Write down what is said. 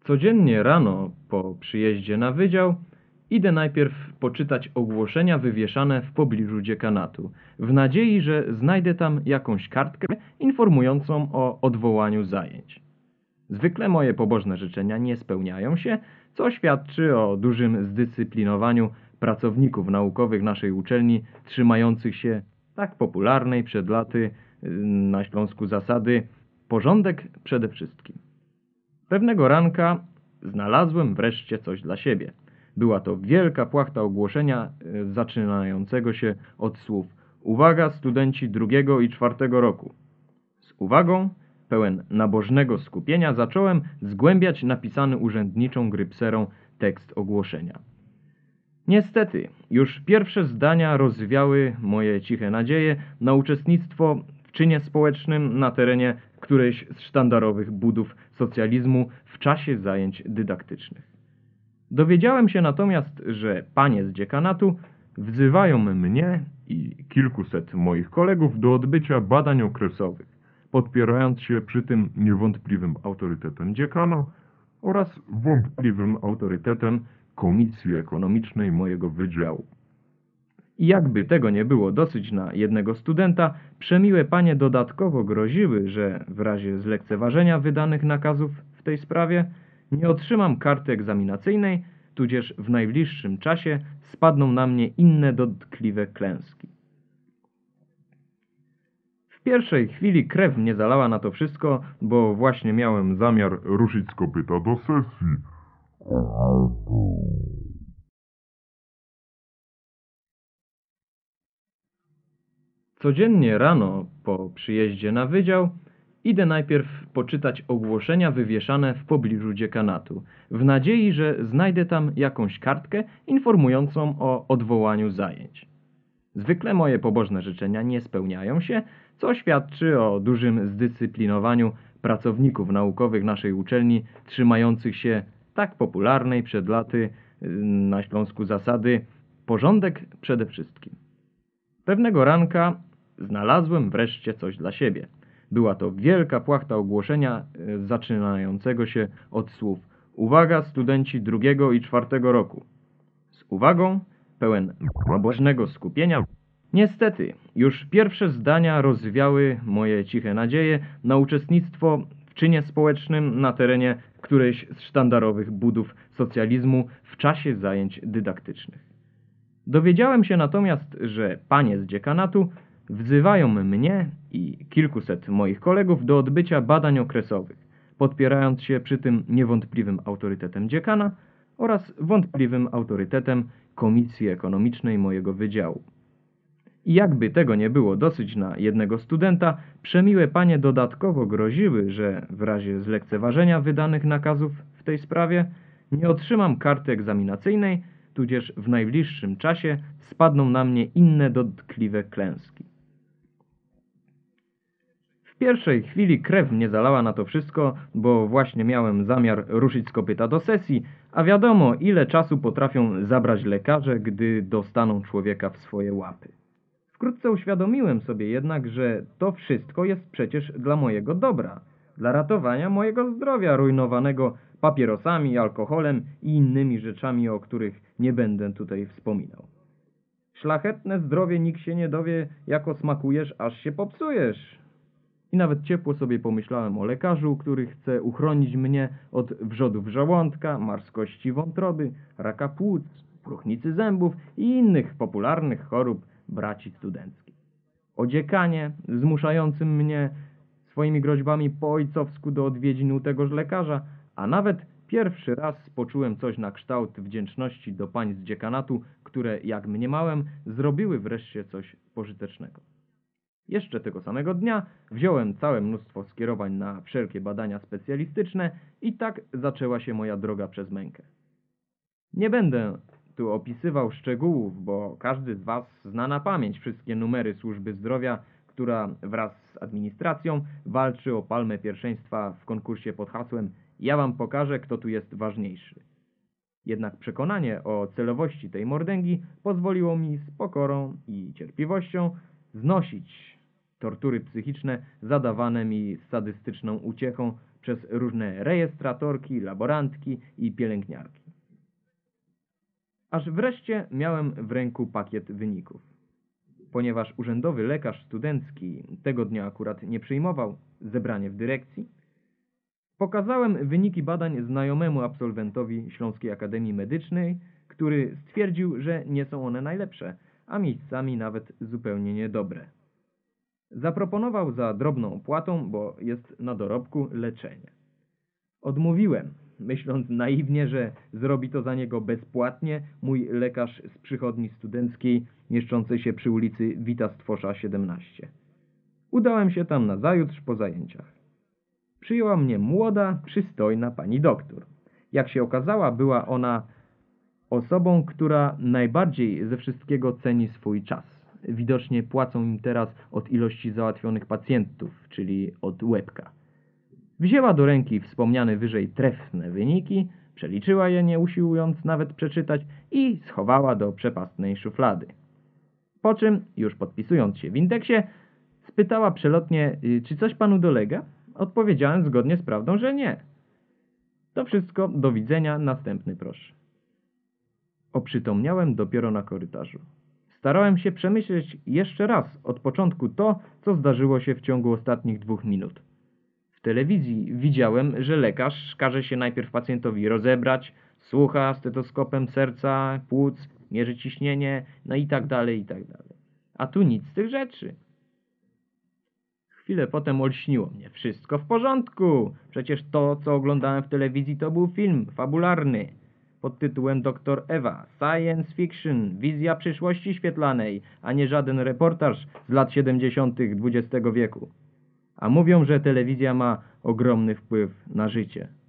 Codziennie rano po przyjeździe na wydział idę najpierw poczytać ogłoszenia wywieszane w pobliżu dziekanatu, w nadziei, że znajdę tam jakąś kartkę informującą o odwołaniu zajęć. Zwykle moje pobożne życzenia nie spełniają się, co świadczy o dużym zdyscyplinowaniu pracowników naukowych naszej uczelni, trzymających się tak popularnej przed laty na Śląsku zasady porządek przede wszystkim. Pewnego ranka znalazłem wreszcie coś dla siebie. Była to wielka płachta ogłoszenia zaczynającego się od słów: uwaga, studenci drugiego i czwartego roku. Z uwagą, pełen nabożnego skupienia, zacząłem zgłębiać napisany urzędniczą grypserą tekst ogłoszenia. Niestety, już pierwsze zdania rozwiały moje ciche nadzieje na uczestnictwo w czynie społecznym na terenie którejś z sztandarowych budów socjalizmu w czasie zajęć dydaktycznych. Dowiedziałem się natomiast, że panie z dziekanatu wzywają mnie i kilkuset moich kolegów do odbycia badań okresowych, podpierając się przy tym niewątpliwym autorytetem dziekana oraz wątpliwym autorytetem Komisji Ekonomicznej mojego wydziału. I jakby tego nie było dosyć na jednego studenta, przemiłe panie dodatkowo groziły, że w razie zlekceważenia wydanych nakazów w tej sprawie nie otrzymam karty egzaminacyjnej, tudzież w najbliższym czasie spadną na mnie inne dotkliwe klęski. W pierwszej chwili krew mnie zalała na to wszystko, bo właśnie miałem zamiar ruszyć z kopyta do sesji. Codziennie rano po przyjeździe na wydział idę najpierw poczytać ogłoszenia wywieszane w pobliżu dziekanatu, w nadziei, że znajdę tam jakąś kartkę informującą o odwołaniu zajęć. Zwykle moje pobożne życzenia nie spełniają się, co świadczy o dużym zdyscyplinowaniu pracowników naukowych naszej uczelni, trzymających się tak popularnej przed laty na Śląsku zasady porządek przede wszystkim. Pewnego ranka znalazłem wreszcie coś dla siebie. Była to wielka płachta ogłoszenia zaczynającego się od słów: uwaga, studenci drugiego i czwartego roku. Z uwagą, pełen nabożnego skupienia. Niestety, już pierwsze zdania rozwiały moje ciche nadzieje na uczestnictwo w czynie społecznym na terenie którejś z sztandarowych budów socjalizmu w czasie zajęć dydaktycznych. Dowiedziałem się natomiast, że panie z dziekanatu wzywają mnie i kilkuset moich kolegów do odbycia badań okresowych, podpierając się przy tym niewątpliwym autorytetem dziekana oraz wątpliwym autorytetem Komisji Ekonomicznej mojego wydziału. I jakby tego nie było dosyć na jednego studenta, przemiłe panie dodatkowo groziły, że w razie zlekceważenia wydanych nakazów w tej sprawie nie otrzymam karty egzaminacyjnej, tudzież w najbliższym czasie spadną na mnie inne dotkliwe klęski. W pierwszej chwili krew mnie zalała na to wszystko, bo właśnie miałem zamiar ruszyć z kopyta do sesji, a wiadomo, ile czasu potrafią zabrać lekarze, gdy dostaną człowieka w swoje łapy. Wkrótce uświadomiłem sobie jednak, że to wszystko jest przecież dla mojego dobra, dla ratowania mojego zdrowia rujnowanego papierosami, alkoholem i innymi rzeczami, o których nie będę tutaj wspominał. Szlachetne zdrowie nikt się nie dowie, jako smakujesz, aż się popsujesz. I nawet ciepło sobie pomyślałem o lekarzu, który chce uchronić mnie od wrzodów żołądka, marskości wątroby, raka płuc, próchnicy zębów i innych popularnych chorób braci studenckich. O dziekanie, zmuszającym mnie swoimi groźbami po ojcowsku do odwiedzin u tegoż lekarza, a nawet pierwszy raz poczułem coś na kształt wdzięczności do pań z dziekanatu, które, jak mniemałem, zrobiły wreszcie coś pożytecznego. Jeszcze tego samego dnia wziąłem całe mnóstwo skierowań na wszelkie badania specjalistyczne i tak zaczęła się moja droga przez mękę. Nie będę tu opisywał szczegółów, bo każdy z was zna na pamięć wszystkie numery służby zdrowia, która wraz z administracją walczy o palmę pierwszeństwa w konkursie pod hasłem „Ja wam pokażę, kto tu jest ważniejszy”. Jednak przekonanie o celowości tej mordęgi pozwoliło mi z pokorą i cierpliwością znosić Tortury psychiczne zadawane mi z sadystyczną uciechą przez różne rejestratorki, laborantki i pielęgniarki. Aż wreszcie miałem w ręku pakiet wyników. Ponieważ urzędowy lekarz studencki tego dnia akurat nie przyjmował zebranie w dyrekcji, pokazałem wyniki badań znajomemu absolwentowi Śląskiej Akademii Medycznej, który stwierdził, że nie są one najlepsze, a miejscami nawet zupełnie niedobre. Zaproponował za drobną opłatą, bo jest na dorobku, leczenie. Odmówiłem, myśląc naiwnie, że zrobi to za niego bezpłatnie mój lekarz z przychodni studenckiej mieszczącej się przy ulicy Wita Stwosza 17. Udałem się tam nazajutrz po zajęciach. Przyjęła mnie młoda, przystojna pani doktor. Jak się okazała, była ona osobą, która najbardziej ze wszystkiego ceni swój czas. Widocznie płacą im teraz od ilości załatwionych pacjentów, czyli od łebka. Wzięła do ręki wspomniane wyżej trefne wyniki, przeliczyła je, nie usiłując nawet przeczytać, i schowała do przepastnej szuflady. Po czym, już podpisując się w indeksie, spytała przelotnie, czy coś panu dolega? Odpowiedziałem zgodnie z prawdą, że nie. To wszystko, do widzenia, następny proszę. Oprzytomniałem dopiero na korytarzu. Starałem się przemyśleć jeszcze raz od początku to, co zdarzyło się w ciągu ostatnich 2 minut. W telewizji widziałem, że lekarz każe się najpierw pacjentowi rozebrać, słucha stetoskopem serca, płuc, mierzy ciśnienie, no i tak dalej, i tak dalej. A tu nic z tych rzeczy. Chwilę potem olśniło mnie. Wszystko w porządku. Przecież to, co oglądałem w telewizji, to był film fabularny pod tytułem Dr. Ewa. Science fiction, wizja przyszłości świetlanej, a nie żaden reportaż z lat 70. XX wieku. A mówią, że telewizja ma ogromny wpływ na życie.